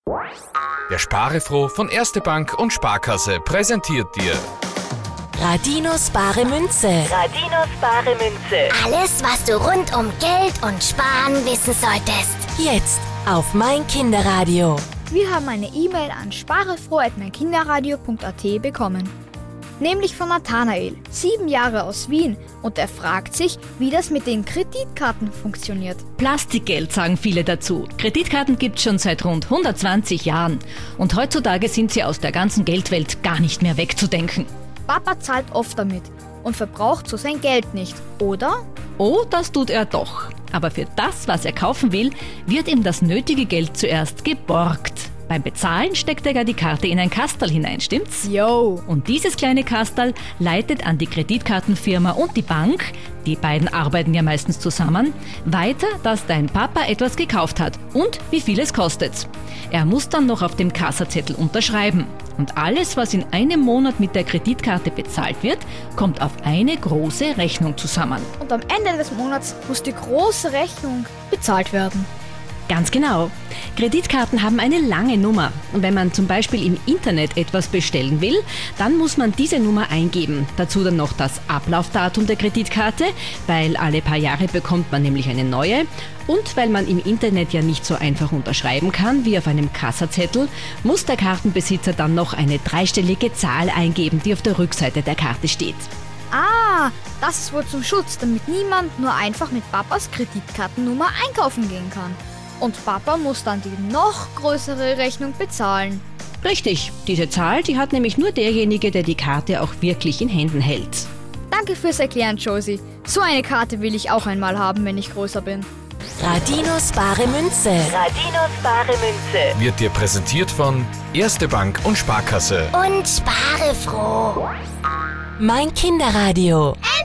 Der Sparefroh von Erste Bank und Sparkasse präsentiert dir Radinos bare Münze. Radinos bare Münze. Alles, was du rund um Geld und Sparen wissen solltest. Jetzt auf mein Kinderradio. Wir haben eine E-Mail an sparefroh@meinkinderradio.at bekommen. Nämlich von Nathanael, 7 Jahre aus Wien, und er fragt sich, wie das mit den Kreditkarten funktioniert. Plastikgeld, sagen viele dazu. Kreditkarten gibt's schon seit rund 120 Jahren. Und heutzutage sind sie aus der ganzen Geldwelt gar nicht mehr wegzudenken. Papa zahlt oft damit und verbraucht so sein Geld nicht, oder? Oh, das tut er doch. Aber für das, was er kaufen will, wird ihm das nötige Geld zuerst geborgt. Beim Bezahlen steckt er ja die Karte in ein Kasterl hinein, stimmt's? Yo! Und dieses kleine Kasterl leitet an die Kreditkartenfirma und die Bank, die beiden arbeiten ja meistens zusammen, weiter, dass dein Papa etwas gekauft hat und wie viel es kostet. Er muss dann noch auf dem Kassazettel unterschreiben. Und alles, was in einem Monat mit der Kreditkarte bezahlt wird, kommt auf eine große Rechnung zusammen. Und am Ende des Monats muss die große Rechnung bezahlt werden. Ganz genau. Kreditkarten haben eine lange Nummer. Und wenn man zum Beispiel im Internet etwas bestellen will, dann muss man diese Nummer eingeben. Dazu dann noch das Ablaufdatum der Kreditkarte, weil alle paar Jahre bekommt man nämlich eine neue. Und weil man im Internet ja nicht so einfach unterschreiben kann wie auf einem Kassazettel, muss der Kartenbesitzer dann noch eine 3-stellige Zahl eingeben, die auf der Rückseite der Karte steht. Ah, das ist wohl zum Schutz, damit niemand nur einfach mit Papas Kreditkartennummer einkaufen gehen kann. Und Papa muss dann die noch größere Rechnung bezahlen. Richtig, diese Zahl, die hat nämlich nur derjenige, der die Karte auch wirklich in Händen hält. Danke fürs Erklären, Josie. So eine Karte will ich auch einmal haben, wenn ich größer bin. Radinos bare Münze. Radinos bare Münze. wird dir präsentiert von Erste Bank und Sparkasse. Und spare froh. Mein Kinderradio.